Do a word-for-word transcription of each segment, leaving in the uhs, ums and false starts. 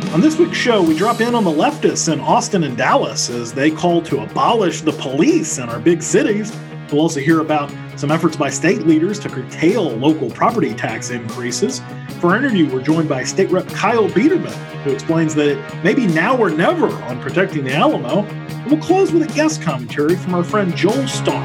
On this week's show, we drop in on the leftists in Austin and Dallas as they call to abolish the police in our big cities. We'll also hear about some efforts by state leaders to curtail local property tax increases. For our interview, we're joined by State Rep Kyle Biederman, who explains that it may be now or never on protecting the Alamo. And we'll close with a guest commentary from our friend Joel Starr.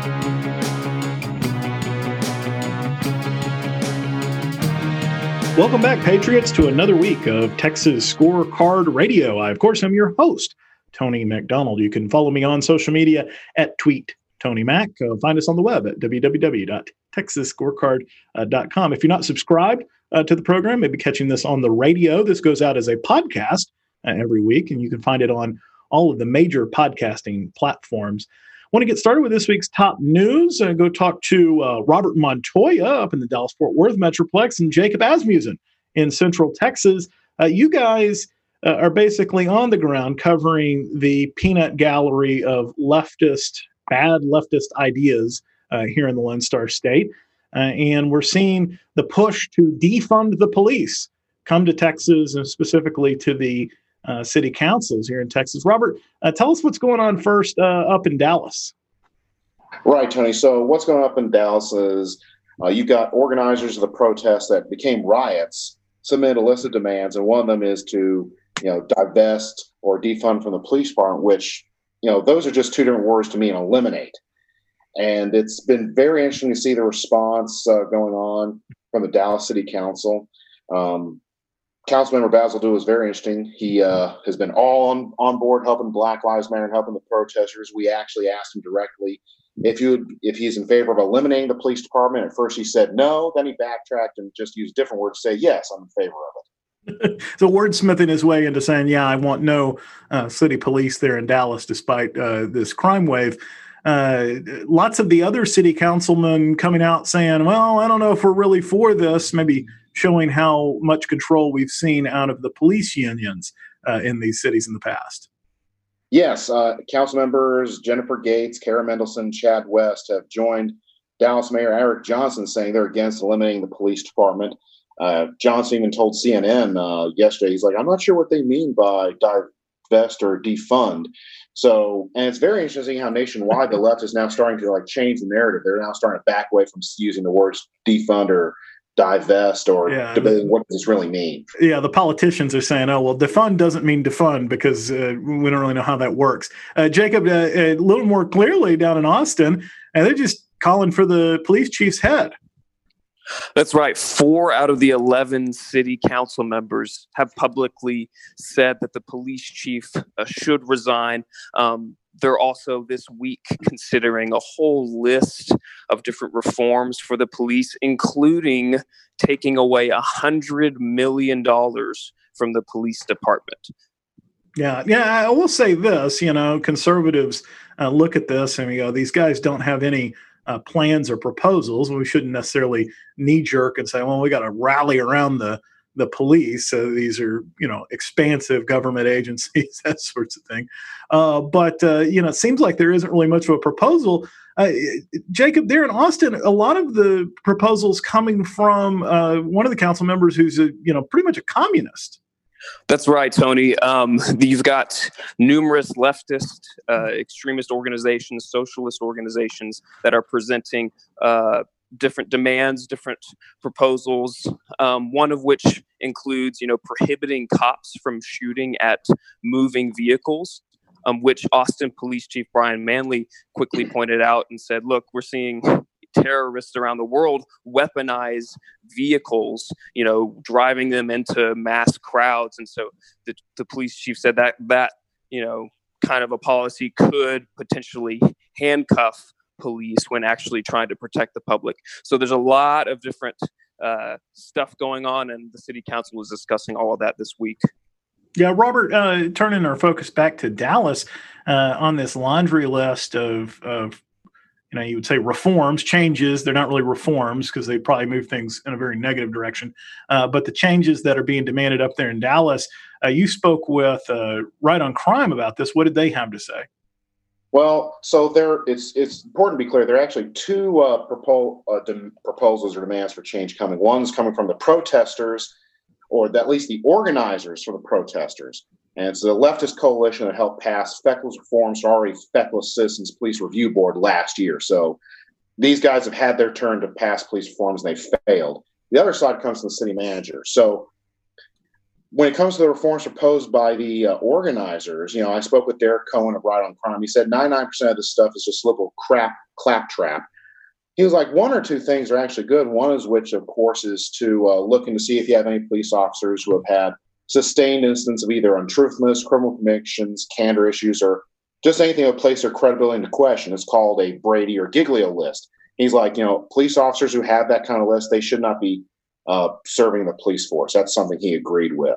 Welcome back, Patriots, to another week of Texas Scorecard Radio. I, of course, am your host, Tony McDonald. You can follow me on social media at Tweet Tony Mac. Uh, find us on the web at w w w dot texas scorecard dot com. If you're not subscribed uh, to the program, maybe catching this on the radio, this goes out as a podcast uh, every week, and you can find it on all of the major podcasting platforms. Want to get started with this week's top news? Uh, go talk to uh, Robert Montoya up in the Dallas-Fort Worth Metroplex and Jacob Asmussen in Central Texas. Uh, you guys uh, are basically on the ground covering the peanut gallery of leftist, bad leftist ideas uh, here in the Lone Star State. Uh, and we're seeing the push to defund the police come to Texas and specifically to the Uh, city councils here in Texas. Robert, uh, tell us what's going on first uh, up in Dallas. Right, Tony. So what's going on up in Dallas is uh, you've got organizers of the protests that became riots submit a list of demands, and one of them is to, you know, divest or defund from the police department, which, you know, those are just two different words to me, and eliminate. And it's been very interesting to see the response uh, going on from the Dallas City Council. Um, Councilmember Basil Dew is very interesting. He uh, has been all on, on board helping Black Lives Matter and helping the protesters. We actually asked him directly if you if he's in favor of eliminating the police department. At first he said no, then he backtracked and just used different words to say, yes, I'm in favor of it. So wordsmithing his way into saying, yeah, I want no uh, city police there in Dallas despite uh, this crime wave. Uh, lots of the other city councilmen coming out saying, well, I don't know if we're really for this, maybe showing how much control we've seen out of the police unions uh, in these cities in the past. Yes, uh, council members Jennifer Gates, Kara Mendelson, Chad West have joined Dallas Mayor Eric Johnson saying they're against eliminating the police department. Uh, Johnson even told C N N uh, yesterday, he's like, I'm not sure what they mean by divest or defund. So, and it's very interesting how nationwide the left is now starting to like change the narrative. They're now starting to back away from using the words defund or divest or yeah, debating what does this really mean. Yeah, the politicians are saying, oh, well, defund doesn't mean defund because uh, we don't really know how that works. Uh, Jacob, uh, a little more clearly down in Austin, and they're just calling for the police chief's head. That's right. Four out of the eleven city council members have publicly said that the police chief uh, should resign. Um, they're also this week considering a whole list of different reforms for the police, including taking away one hundred million dollars from the police department. Yeah, yeah. I will say this, you know, conservatives uh, look at this and we go, these guys don't have any Uh, plans or proposals. We shouldn't necessarily knee jerk and say, well, we got to rally around the the police. So these are, you know, expansive government agencies, that sorts of thing. Uh, but, uh, you know, it seems like there isn't really much of a proposal. Uh, Jacob, there in Austin, a lot of the proposals coming from uh, one of the council members who's, a, you know, pretty much a communist. That's right, Tony. Um, you've got numerous leftist, uh, extremist organizations, socialist organizations that are presenting uh, different demands, different proposals. Um, one of which includes, you know, prohibiting cops from shooting at moving vehicles, um, which Austin Police Chief Brian Manley quickly pointed out and said, "Look, we're seeing terrorists around the world weaponize vehicles, you know, driving them into mass crowds." And so the, the police chief said that that, you know, kind of a policy could potentially handcuff police when actually trying to protect the public. So there's a lot of different uh, stuff going on, and the city council was discussing all of that this week. Yeah, Robert, uh, turning our focus back to Dallas uh, on this laundry list of, of you know, you would say reforms, changes. They're not really reforms because they probably move things in a very negative direction. Uh, but the changes that are being demanded up there in Dallas, uh, you spoke with uh, Right on Crime about this. What did they have to say? Well, so there, it's it's important to be clear. There are actually two uh, propo- uh, de- proposals or demands for change coming. One's coming from the protesters, or at least the organizers for the protesters. And it's the leftist coalition that helped pass feckless reforms for already feckless Citizens Police Review Board last year. So these guys have had their turn to pass police reforms and they failed. The other side comes from the city manager. So when it comes to the reforms proposed by the uh, organizers, you know, I spoke with Derek Cohen of Right on Crime. He said ninety-nine percent of this stuff is just little crap, claptrap. He was like, one or two things are actually good. One is which, of course, is to uh, looking to see if you have any police officers who have had sustained instances of either untruthfulness, criminal convictions, candor issues, or just anything that would place their credibility into question. It's called a Brady or Giglio list. He's like, you know, police officers who have that kind of list, they should not be uh, serving the police force. That's something he agreed with.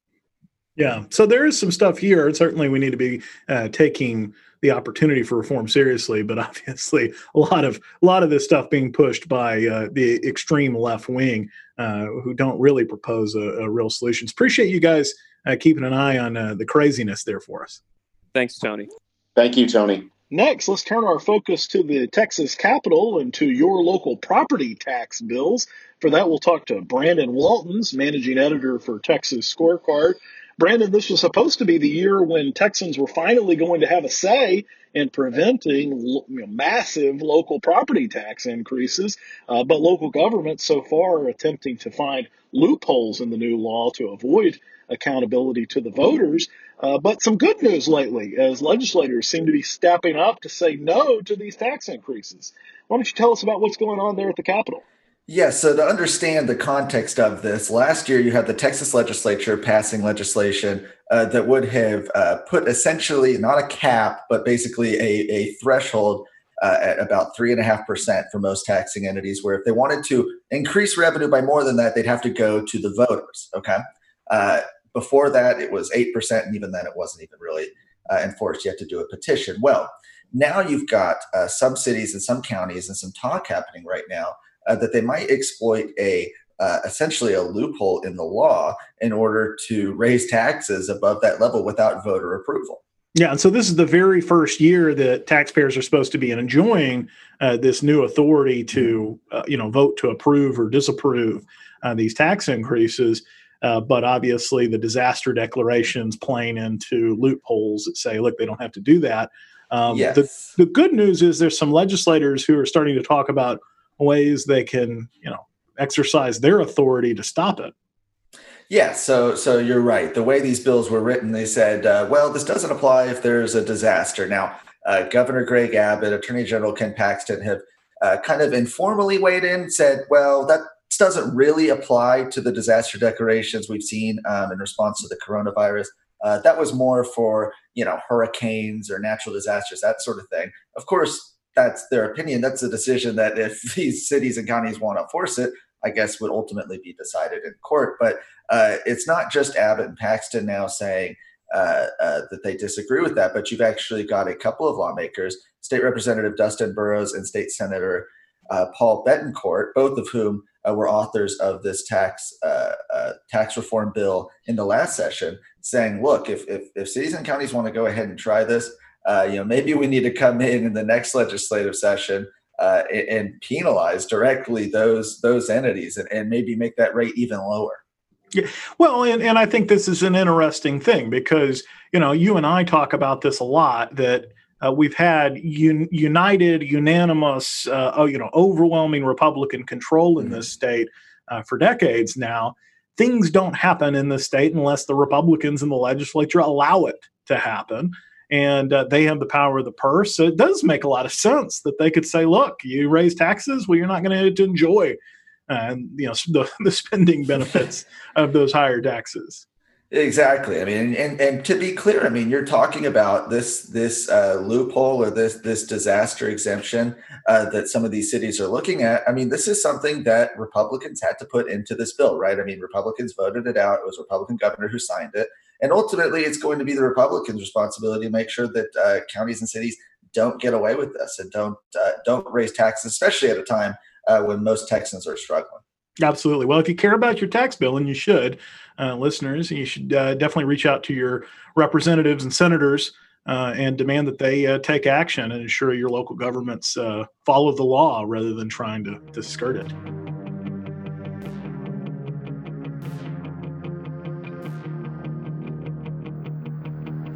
Yeah. So there is some stuff here. Certainly we need to be uh, taking the opportunity for reform seriously, but obviously a lot of a lot of this stuff being pushed by uh, the extreme left wing uh, who don't really propose a, a real solutions. Appreciate you guys uh, keeping an eye on uh, the craziness there for us. Thanks, Tony. Thank you, Tony. Next, let's turn our focus to the Texas Capitol and to your local property tax bills. For that, we'll talk to Brandon Waltons, managing editor for Texas Scorecard. Brandon, this was supposed to be the year when Texans were finally going to have a say in preventing you know, massive local property tax increases, uh, but local governments so far are attempting to find loopholes in the new law to avoid accountability to the voters. Uh, but some good news lately, as legislators seem to be stepping up to say no to these tax increases. Why don't you tell us about what's going on there at the Capitol? Yeah, so to understand the context of this, last year you had the Texas legislature passing legislation uh, that would have uh, put essentially not a cap, but basically a, a threshold uh, at about three and a half percent for most taxing entities, where if they wanted to increase revenue by more than that, they'd have to go to the voters. Okay. Uh, before that, it was eight percent, and even then it wasn't even really uh, enforced. You had to do a petition. Well, now you've got uh, some cities and some counties and some talk happening right now Uh, that they might exploit a uh, essentially a loophole in the law in order to raise taxes above that level without voter approval. Yeah, and so this is the very first year that taxpayers are supposed to be enjoying uh, this new authority to, uh, you know, vote to approve or disapprove uh, these tax increases. Uh, but obviously, the disaster declarations playing into loopholes that say, look, they don't have to do that. Um, yes. the, the good news is there's some legislators who are starting to talk about ways they can, you know, exercise their authority to stop it. Yeah, so so you're right. The way these bills were written, they said, uh, well, this doesn't apply if there's a disaster. Now, uh, Governor Greg Abbott, Attorney General Ken Paxton have uh, kind of informally weighed in, said, well, that doesn't really apply to the disaster declarations we've seen um, in response to the coronavirus. Uh, that was more for, you know, hurricanes or natural disasters, that sort of thing. Of course, that's their opinion. That's a decision that if these cities and counties want to force it, I guess would ultimately be decided in court. But uh, it's not just Abbott and Paxton now saying uh, uh, that they disagree with that, but you've actually got a couple of lawmakers, State Representative Dustin Burrows and State Senator uh, Paul Bettencourt, both of whom uh, were authors of this tax uh, uh, tax reform bill in the last session, saying, look, if, if, if cities and counties want to go ahead and try this, Uh, you know, maybe we need to come in in the next legislative session uh, and, and penalize directly those those entities and, and maybe make that rate even lower. Yeah, well, and, and I think this is an interesting thing because, you know, you and I talk about this a lot, that uh, we've had un, united, unanimous, uh, oh, you know, overwhelming Republican control in mm-hmm. this state uh, for decades now. Things don't happen in this state unless the Republicans in the legislature allow it to happen. And uh, they have the power of the purse. So it does make a lot of sense that they could say, look, you raise taxes, well, you're not going to enjoy uh, you know, the, the spending benefits of those higher taxes. Exactly. I mean, and, and to be clear, I mean, you're talking about this this uh, loophole or this this disaster exemption uh, that some of these cities are looking at. I mean, this is something that Republicans had to put into this bill, right? I mean, Republicans voted it out. It was a Republican governor who signed it. And ultimately, it's going to be the Republicans' responsibility to make sure that uh, counties and cities don't get away with this and don't uh, don't raise taxes, especially at a time uh, when most Texans are struggling. Absolutely. Well, if you care about your tax bill, and you should, uh, listeners, you should uh, definitely reach out to your representatives and senators uh, and demand that they uh, take action and ensure your local governments uh, follow the law rather than trying to, to skirt it.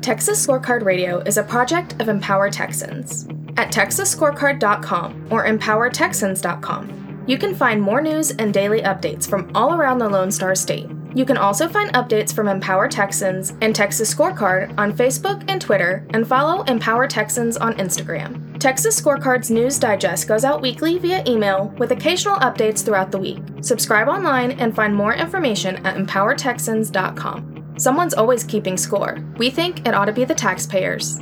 Texas Scorecard Radio is a project of Empower Texans. At texas scorecard dot com or empower texans dot com, you can find more news and daily updates from all around the Lone Star State. You can also find updates from Empower Texans and Texas Scorecard on Facebook and Twitter, and follow Empower Texans on Instagram. Texas Scorecard's news digest goes out weekly via email with occasional updates throughout the week. Subscribe online and find more information at empower texans dot com. Someone's always keeping score. We think it ought to be the taxpayers.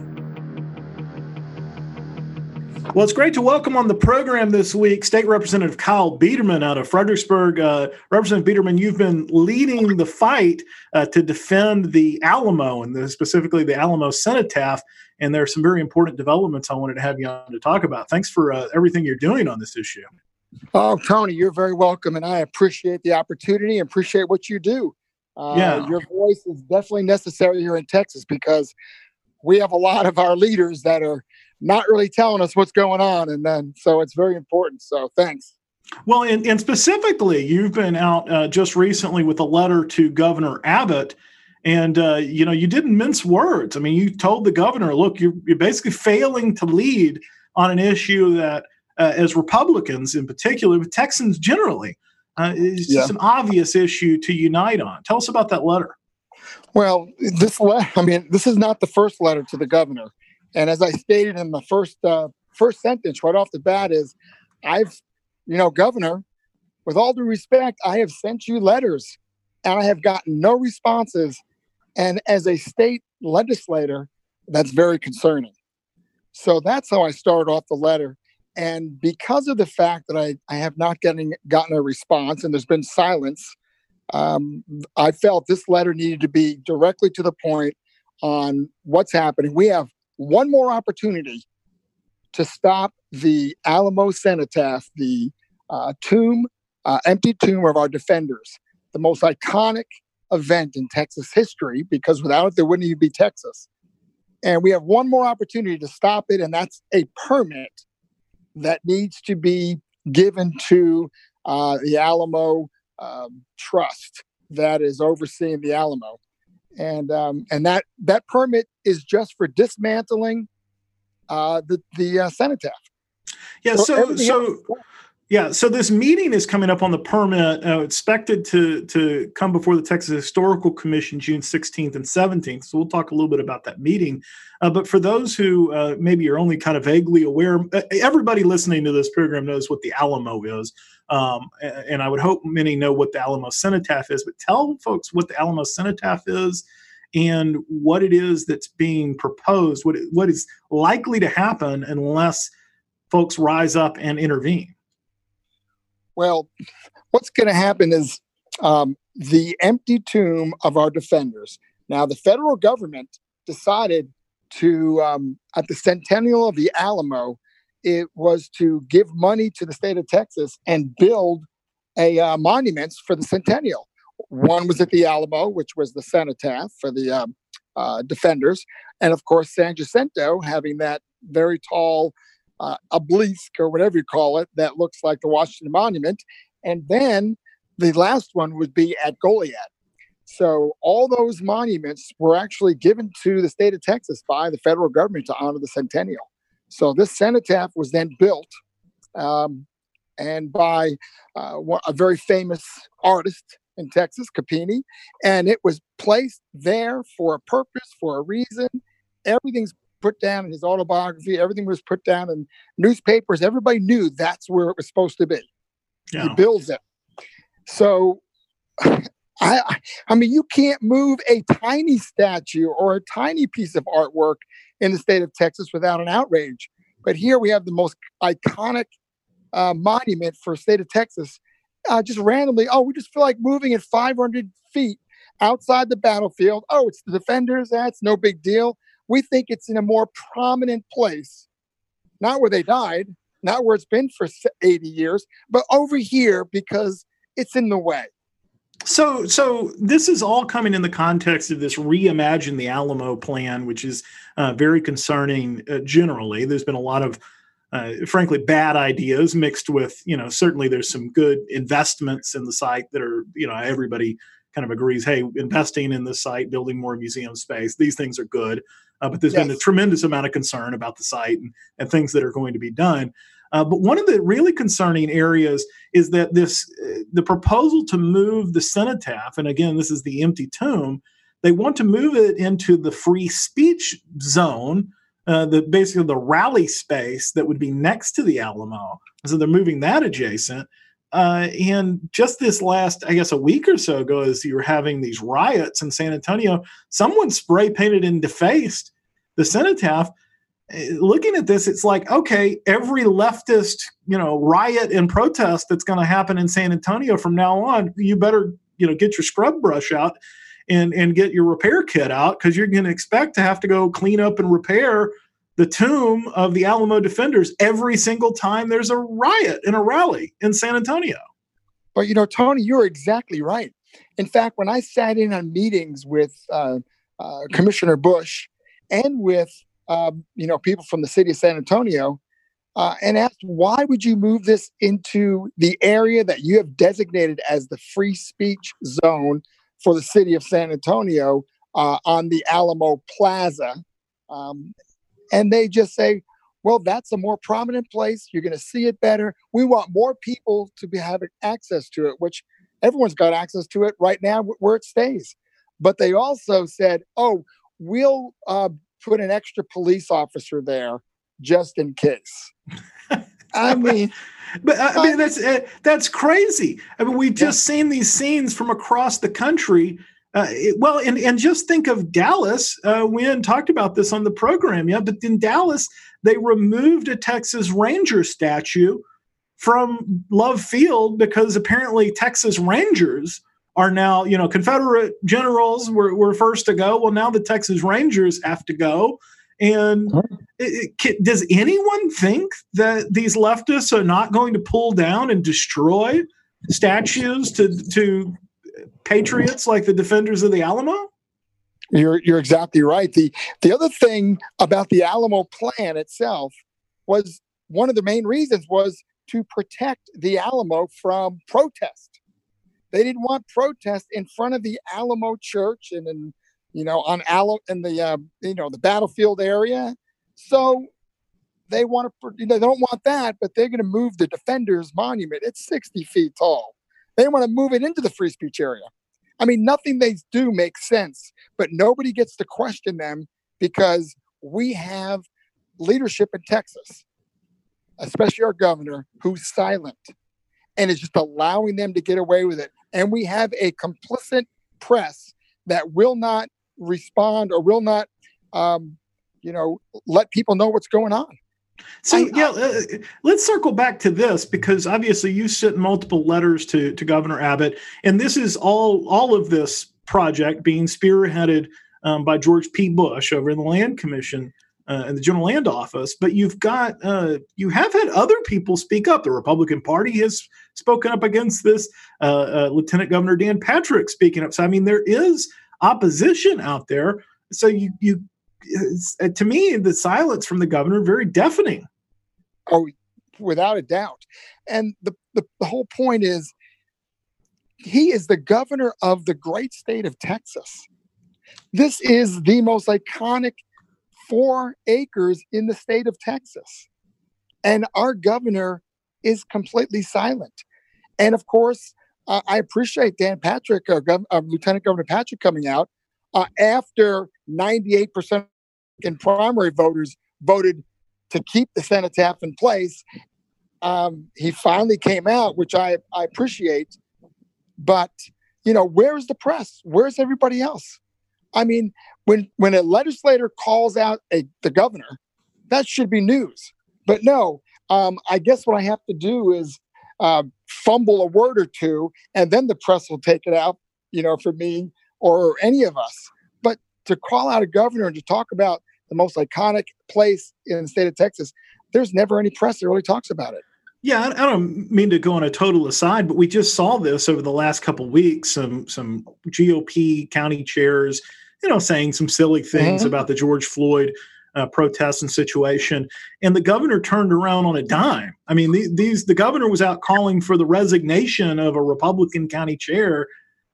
Well, it's great to welcome on the program this week State Representative Kyle Biederman out of Fredericksburg. Uh, Representative Biederman, you've been leading the fight uh, to defend the Alamo, and the, specifically the Alamo Cenotaph, and there are some very important developments I wanted to have you on to talk about. Thanks for uh, everything you're doing on this issue. Oh, Tony, you're very welcome, and I appreciate the opportunity and appreciate what you do. Uh, yeah. Your voice is definitely necessary here in Texas because we have a lot of our leaders that are not really telling us what's going on. And then, so it's very important. So thanks. Well, and, and specifically, you've been out uh, just recently with a letter to Governor Abbott, and, uh, you know, you didn't mince words. I mean, you told the governor, look, you're, you're basically failing to lead on an issue that, uh, as Republicans in particular, but Texans generally, uh, is just Yeah. an obvious issue to unite on. Tell us about that letter. Well, this letter, I mean, this is not the first letter to the governor. And as I stated in the first uh, first sentence right off the bat is, I've, you know, Governor, with all due respect, I have sent you letters and I have gotten no responses. And as a state legislator, that's very concerning. So that's how I started off the letter. And because of the fact that I, I have not getting, gotten a response and there's been silence, um, I felt this letter needed to be directly to the point on what's happening. We have one more opportunity to stop the Alamo Cenotaph, the uh, tomb, uh, empty tomb of our defenders, the most iconic event in Texas history, because without it, there wouldn't even be Texas. And we have one more opportunity to stop it, and that's a permit that needs to be given to uh, the Alamo um, Trust that is overseeing the Alamo. And um, and that that permit is just for dismantling uh, the the uh, cenotaph. Yeah. So So everything so, else- yeah. So this meeting is coming up on the permit. Uh, expected to to come before the Texas Historical Commission June sixteenth and seventeenth. So we'll talk a little bit about that meeting. Uh, but for those who uh, maybe are only kind of vaguely aware, everybody listening to this program knows what the Alamo is. Um, and I would hope many know what the Alamo Cenotaph is, but tell folks what the Alamo Cenotaph is and what it is that's being proposed, what, what is likely to happen unless folks rise up and intervene. Well, what's going to happen is um, the empty tomb of our defenders. Now, the federal government decided to, um, at the centennial of the Alamo, it was to give money to the state of Texas and build a uh, monuments for the centennial. One was at the Alamo, which was the cenotaph for the um, uh, defenders. And of course, San Jacinto having that very tall uh, obelisk or whatever you call it, that looks like the Washington Monument. And then the last one would be at Goliad. So all those monuments were actually given to the state of Texas by the federal government to honor the centennial. So this cenotaph was then built um, and by uh, a very famous artist in Texas, Capini, and it was placed there for a purpose, for a reason. Everything's put down in his autobiography. Everything was put down in newspapers. Everybody knew that's where it was supposed to be. Yeah. He builds it. So, I, I mean, you can't move a tiny statue or a tiny piece of artwork in the state of Texas without an outrage. But here we have the most iconic uh, monument for the state of Texas. Uh, just randomly, oh, we just feel like moving it five hundred feet outside the battlefield. Oh, it's the defenders. That's no big deal. We think it's in a more prominent place, not where they died, not where it's been for eighty years, but over here because it's in the way. So, so this is all coming in the context of this Reimagine the Alamo plan, which is uh, very concerning uh, generally. There's been a lot of, uh, frankly, bad ideas mixed with, you know, certainly there's some good investments in the site that are, you know, everybody kind of agrees, hey, investing in this site, building more museum space, these things are good. Uh, but there's Yes. been a tremendous amount of concern about the site and, and things that are going to be done. Uh, but one of the really concerning areas is that this, uh, the proposal to move the cenotaph, and again, this is the empty tomb, they want to move it into the free speech zone, uh, the basically the rally space that would be next to the Alamo. So they're moving that adjacent. Uh, and just this last, I guess, a week or so ago, as you were having these riots in San Antonio, someone spray painted and defaced the cenotaph. Looking at this, it's like, okay, every leftist, you know, riot and protest that's going to happen in San Antonio from now on, you better, you know, get your scrub brush out and and get your repair kit out, because you're going to expect to have to go clean up and repair the tomb of the Alamo defenders every single time there's a riot and a rally in San Antonio. But, you know, Tony, you're exactly right. In fact, when I sat in on meetings with uh, uh, Commissioner Bush and with, um, you know, people from the city of San Antonio uh, and asked, why would you move this into the area that you have designated as the free speech zone for the city of San Antonio uh, on the Alamo Plaza? Um, And they just say, well, that's a more prominent place. You're going to see it better. We want more people to be having access to it, which everyone's got access to it right now where it stays. But they also said, oh, we'll uh, put an extra police officer there just in case. I mean, but I mean, that's uh, that's crazy. I mean, we've just yeah. seen these scenes from across the country. Uh, it, well, and, and just think of Dallas. Uh, Wynn talked about this on the program, yeah. But in Dallas, they removed a Texas Ranger statue from Love Field because apparently Texas Rangers are now, you know, Confederate generals were, were first to go. Well, now the Texas Rangers have to go. And it, it, does anyone think that these leftists are not going to pull down and destroy statues to to patriots like the defenders of the Alamo? You're you're exactly right. The the other thing about the Alamo plan itself was one of the main reasons was to protect the Alamo from protest. They didn't want protest in front of the Alamo Church and in, you know, on Alamo in the uh, you know the battlefield area. So they want to, you know, they don't want that, but they're going to move the Defenders Monument. It's sixty feet tall. They want to move it into the free speech area. I mean, nothing they do makes sense, but nobody gets to question them because we have leadership in Texas, especially our governor, who's silent and is just allowing them to get away with it. And we have a complicit press that will not respond or will not, um, you know, let people know what's going on. So, I, yeah, uh, let's circle back to this, because obviously you sent multiple letters to, to Governor Abbott, and this is all all of this project being spearheaded um, by George P. Bush over in the Land Commission uh, and the General Land Office. But you've got uh, you have had other people speak up. The Republican Party has spoken up against this. Uh, uh, Lieutenant Governor Dan Patrick speaking up. So, I mean, there is opposition out there. So you you. To me, the silence from the governor, very deafening. Oh, without a doubt. And the, the, the whole point is he is the governor of the great state of Texas. This is the most iconic four acres in the state of Texas. And our governor is completely silent. And of course, uh, I appreciate Dan Patrick, uh, Gov- uh, Lieutenant Governor Patrick coming out uh, after ninety-eight percent in primary voters voted to keep the cenotaph in place. Um, he finally came out, which I, I appreciate. But, you know, where's the press? Where's everybody else? I mean, when when a legislator calls out a, the governor, that should be news. But no, um, I guess what I have to do is uh, fumble a word or two, and then the press will take it out, you know, for me or any of us. But to call out a governor and to talk about the most iconic place in the state of Texas, there's never any press that really talks about it. Yeah, I don't mean to go on a total aside, but we just saw this over the last couple of weeks. Some some G O P county chairs, you know, saying some silly things mm-hmm. about the George Floyd uh, protests and situation, and the governor turned around on a dime. I mean, the, these the governor was out calling for the resignation of a Republican county chair,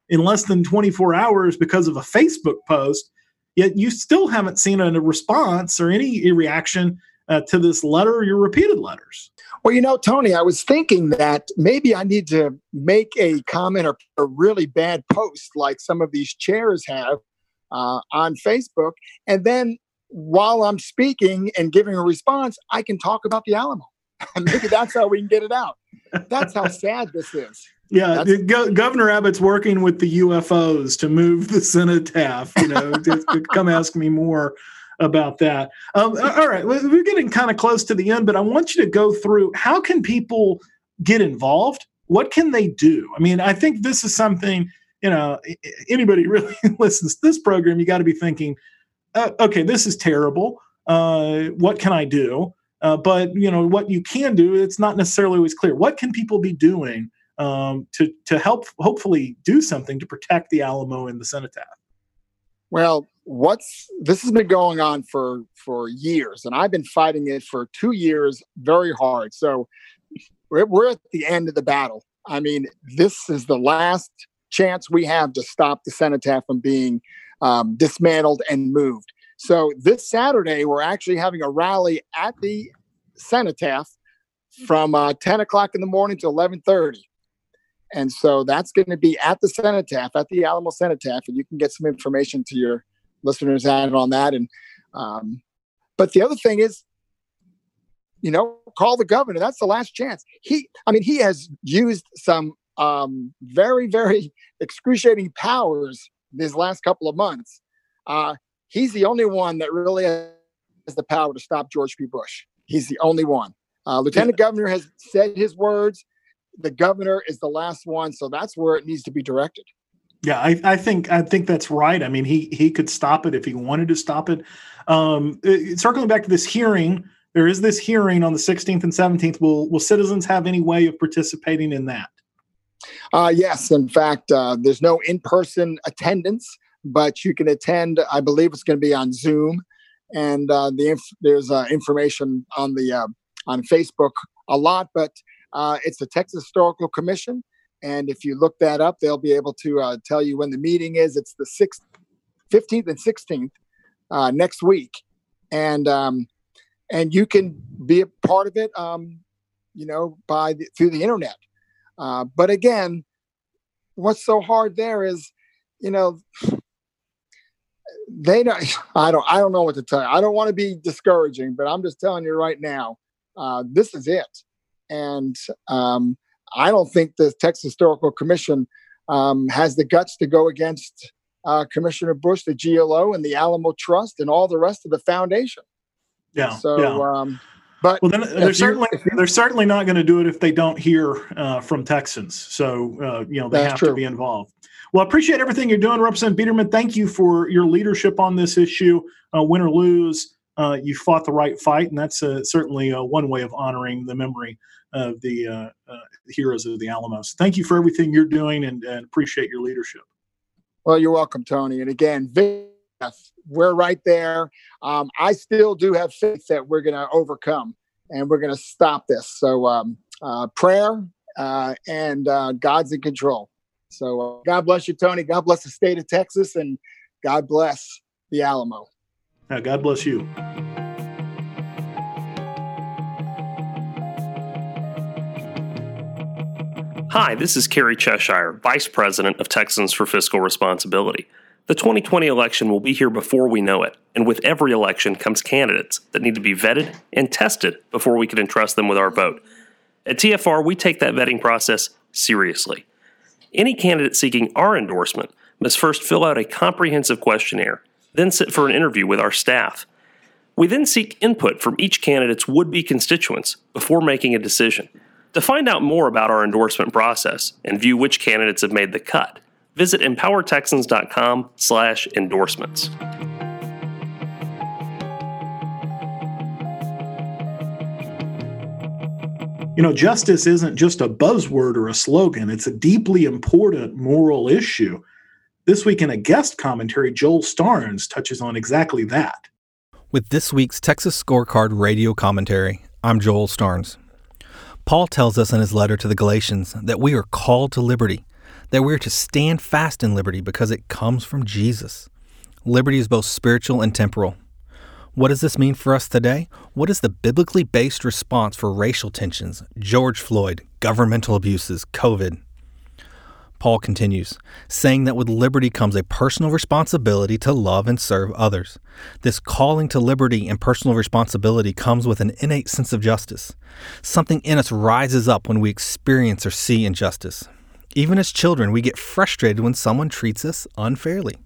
in less than twenty-four hours because of a Facebook post, yet you still haven't seen a response or any reaction uh, to this letter or your repeated letters. Well, you know, Tony, I was thinking that maybe I need to make a comment or a really bad post like some of these chairs have uh, on Facebook. And then while I'm speaking and giving a response, I can talk about the Alamo. Maybe that's how we can get it out. That's how sad this is. Yeah, Go- Governor Abbott's working with the U F Os to move the cenotaph. You know, to, to come ask me more about that. Um, all right, we're getting kind of close to the end, but I want you to go through how can people get involved? What can they do? I mean, I think this is something, you know, anybody really listens to this program, you got to be thinking, uh, okay, this is terrible. Uh, what can I do? Uh, but, you know, what you can do, it's not necessarily always clear. What can people be doing um, to, to help hopefully do something to protect the Alamo and the cenotaph? Well, what's this has been going on for for years, and I've been fighting it for two years very hard. So we're, we're at the end of the battle. I mean, this is the last chance we have to stop the cenotaph from being um, dismantled and moved. So this Saturday, we're actually having a rally at the cenotaph from uh, ten o'clock in the morning to eleven thirty. And so that's going to be at the cenotaph, at the Alamo Cenotaph, and you can get some information to your listeners out on that. And um, but the other thing is, you know, call the governor. That's the last chance. He, I mean, he has used some um, very, very excruciating powers these last couple of months. Uh, he's the only one that really has the power to stop George P. Bush. He's the only one. Uh, Lieutenant Governor has said his words. The governor is the last one, so that's where it needs to be directed. Yeah, I, I think I think that's right. I mean, he he could stop it if he wanted to stop it. Um, it, circling back to this hearing, there is this hearing on the sixteenth and seventeenth. Will will citizens have any way of participating in that? Uh, yes, in fact, uh, there's no in-person attendance, but you can attend. I believe it's going to be on Zoom, and uh, the inf- there's uh, information on the uh, on Facebook a lot, but. Uh, it's the Texas Historical Commission, and if you look that up, they'll be able to uh, tell you when the meeting is. It's the sixth, fifteenth, and sixteenth uh, next week, and um, and you can be a part of it, um, you know, by the, through the internet. Uh, but again, what's so hard there is, you know, they don't. I don't. I don't know what to tell you. I don't want to be discouraging, but I'm just telling you right now, uh, this is it. And um, I don't think the Texas Historical Commission um, has the guts to go against uh, Commissioner Bush, the G L O, and the Alamo Trust, and all the rest of the foundation. Yeah. So, yeah. Um, but well, then they're certainly you, they're certainly not going to do it if they don't hear uh, from Texans. So uh, you know they have true. to be involved. Well, I appreciate everything you're doing, Representative Biederman. Thank you for your leadership on this issue, uh, win or lose. Uh, you fought the right fight, and that's uh, certainly uh, one way of honoring the memory of the uh, uh, heroes of the Alamos. Thank you for everything you're doing, and, and appreciate your leadership. Well, you're welcome, Tony. And again, we're right there. Um, I still do have faith that we're going to overcome, and we're going to stop this. So um, uh, prayer uh, and uh, God's in control. So uh, God bless you, Tony. God bless the state of Texas, and God bless the Alamo. Uh, God bless you. Hi, this is Kerry Cheshire, Vice President of Texans for Fiscal Responsibility. The twenty twenty election will be here before we know it, and with every election comes candidates that need to be vetted and tested before we can entrust them with our vote. At T F R, we take that vetting process seriously. Any candidate seeking our endorsement must first fill out a comprehensive questionnaire, then sit for an interview with our staff. We then seek input from each candidate's would-be constituents before making a decision. To find out more about our endorsement process and view which candidates have made the cut, visit empower texans dot com slash endorsements. You know, justice isn't just a buzzword or a slogan. It's a deeply important moral issue. This week in a guest commentary, Joel Starnes touches on exactly that. With this week's Texas Scorecard radio commentary, I'm Joel Starnes. Paul tells us in his letter to the Galatians that we are called to liberty, that we're to stand fast in liberty because it comes from Jesus. Liberty is both spiritual and temporal. What does this mean for us today? What is the biblically based response for racial tensions, George Floyd, governmental abuses, COVID? Paul continues, saying that with liberty comes a personal responsibility to love and serve others. This calling to liberty and personal responsibility comes with an innate sense of justice. Something in us rises up when we experience or see injustice. Even as children, we get frustrated when someone treats us unfairly.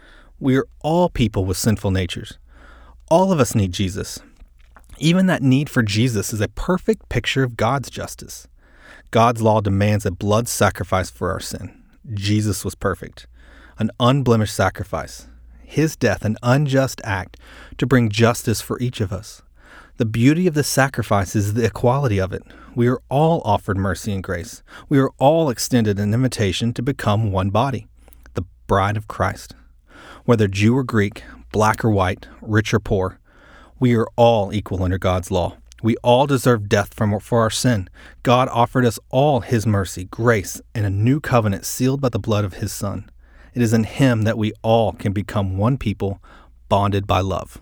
We are all people with sinful natures. All of us need Jesus. Even that need for Jesus is a perfect picture of God's justice. God's law demands a blood sacrifice for our sin. Jesus was perfect, an unblemished sacrifice. His death, an unjust act to bring justice for each of us. The beauty of this sacrifice is the equality of it. We are all offered mercy and grace. We are all extended an invitation to become one body, the bride of Christ. Whether Jew or Greek, black or white, rich or poor, we are all equal under God's law. We all deserve death from, for our sin. God offered us all His mercy, grace, and a new covenant sealed by the blood of His Son. It is in Him that we all can become one people, bonded by love.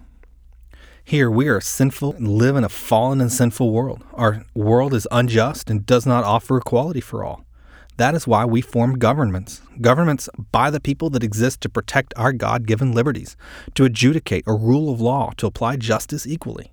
Here we are sinful and live in a fallen and sinful world. Our world is unjust and does not offer equality for all. That is why we formed governments. Governments by the people that exist to protect our God-given liberties, to adjudicate a rule of law, to apply justice equally.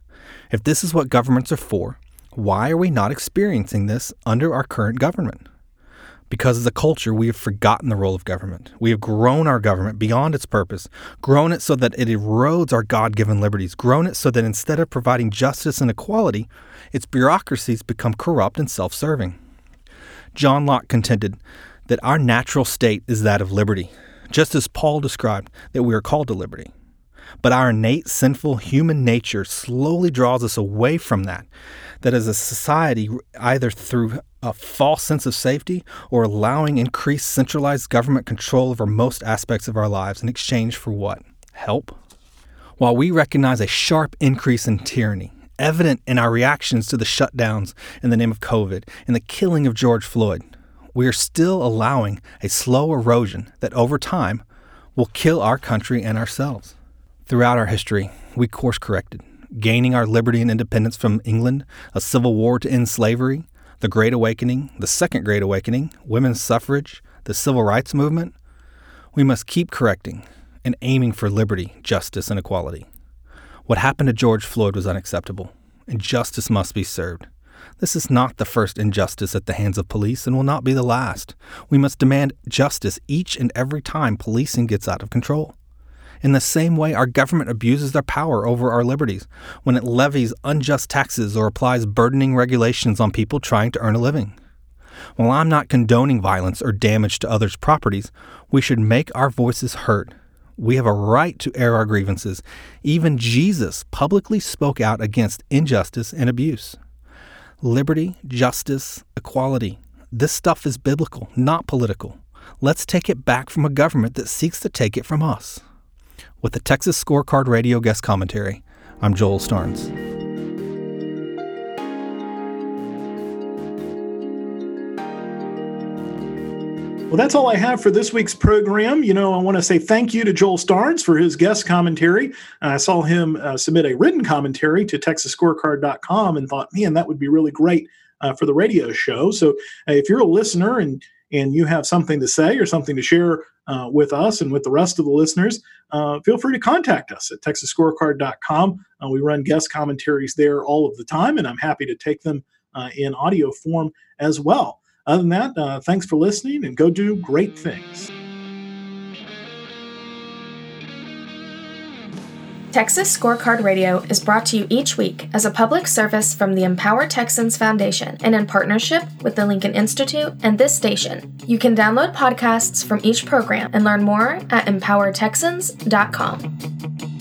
If this is what governments are for, why are we not experiencing this under our current government? Because as a culture, we have forgotten the role of government. We have grown our government beyond its purpose, grown it so that it erodes our God-given liberties, grown it so that instead of providing justice and equality, its bureaucracies become corrupt and self-serving. John Locke contended that our natural state is that of liberty, just as Paul described that we are called to liberty. But our innate sinful human nature slowly draws us away from that, that as a society, either through a false sense of safety or allowing increased centralized government control over most aspects of our lives in exchange for what? Help? While we recognize a sharp increase in tyranny, evident in our reactions to the shutdowns in the name of COVID and the killing of George Floyd, we are still allowing a slow erosion that over time will kill our country and ourselves. Throughout our history, we course-corrected, gaining our liberty and independence from England, a civil war to end slavery, the Great Awakening, the Second Great Awakening, women's suffrage, the Civil Rights Movement. We must keep correcting and aiming for liberty, justice, and equality. What happened to George Floyd was unacceptable, and justice must be served. This is not the first injustice at the hands of police and will not be the last. We must demand justice each and every time policing gets out of control. In the same way, our government abuses their power over our liberties when it levies unjust taxes or applies burdening regulations on people trying to earn a living. While I'm not condoning violence or damage to others' properties, we should make our voices heard. We have a right to air our grievances. Even Jesus publicly spoke out against injustice and abuse. Liberty, justice, equality. This stuff is biblical, not political. Let's take it back from a government that seeks to take it from us. With the Texas Scorecard Radio guest commentary, I'm Joel Starnes. Well, that's all I have for this week's program. You know, I want to say thank you to Joel Starnes for his guest commentary. I saw him uh, submit a written commentary to Texas Scorecard dot com and thought, man, that would be really great uh, for the radio show. So uh, if you're a listener and and you have something to say or something to share uh, with us and with the rest of the listeners, uh, feel free to contact us at Texas Scorecard dot com. Uh, we run guest commentaries there all of the time, and I'm happy to take them uh, in audio form as well. Other than that, uh, thanks for listening and go do great things. Texas Scorecard Radio is brought to you each week as a public service from the Empower Texans Foundation and in partnership with the Lincoln Institute and this station. You can download podcasts from each program and learn more at empower texans dot com.